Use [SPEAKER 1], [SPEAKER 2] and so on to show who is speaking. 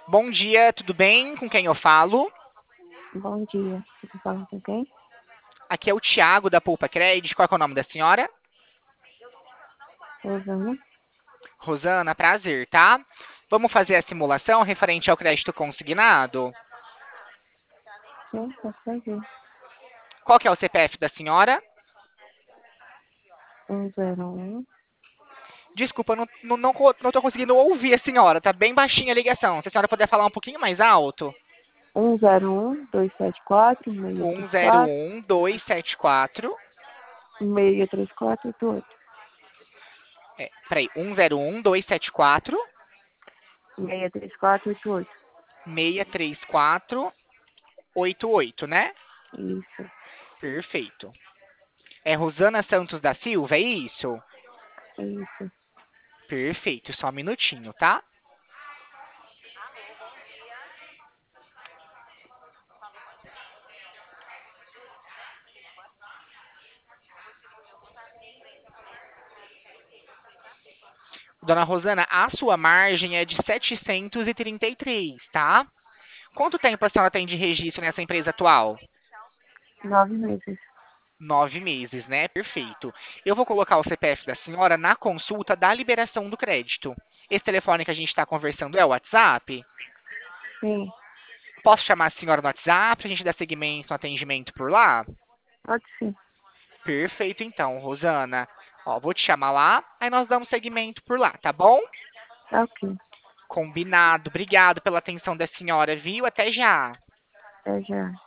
[SPEAKER 1] Bom dia, tudo bem? Com quem eu falo?
[SPEAKER 2] Bom dia. Você tá falando com quem?
[SPEAKER 1] Aqui é o Thiago da Poupa Credit. Qual é o nome da senhora?
[SPEAKER 2] Rosana.
[SPEAKER 1] Rosana, prazer, tá? Vamos fazer a simulação referente ao crédito consignado?
[SPEAKER 2] Sim, posso fazer.
[SPEAKER 1] Qual que é o CPF da senhora?
[SPEAKER 2] 101
[SPEAKER 1] Desculpa, não tô conseguindo ouvir a senhora. Tá bem baixinha a ligação. Se a senhora puder falar um pouquinho mais alto.
[SPEAKER 2] 101 274
[SPEAKER 1] 101 274.
[SPEAKER 2] 634 88.
[SPEAKER 1] Peraí, 101 274
[SPEAKER 2] 634 88.
[SPEAKER 1] 63488, né?
[SPEAKER 2] Isso,
[SPEAKER 1] Perfeito. É Rosana Santos da Silva, é isso?
[SPEAKER 2] isso.
[SPEAKER 1] Perfeito, só um minutinho, tá? Dona Rosana, a sua margem é de 733, tá? Quanto tempo a senhora tem de registro nessa empresa atual?
[SPEAKER 2] 9 meses.
[SPEAKER 1] 9 meses, né? Perfeito. Eu vou colocar o CPF da senhora na consulta da liberação do crédito. Esse telefone que a gente está conversando é o WhatsApp?
[SPEAKER 2] Sim,
[SPEAKER 1] Posso chamar a senhora no WhatsApp pra gente dar seguimento no atendimento por lá?
[SPEAKER 2] pode sim.
[SPEAKER 1] Perfeito, então, Rosana. Ó, vou te chamar lá, aí nós damos seguimento por lá, tá bom?
[SPEAKER 2] Tá ok.
[SPEAKER 1] Combinado. Obrigado pela atenção da senhora, viu? Até já.
[SPEAKER 2] Até já.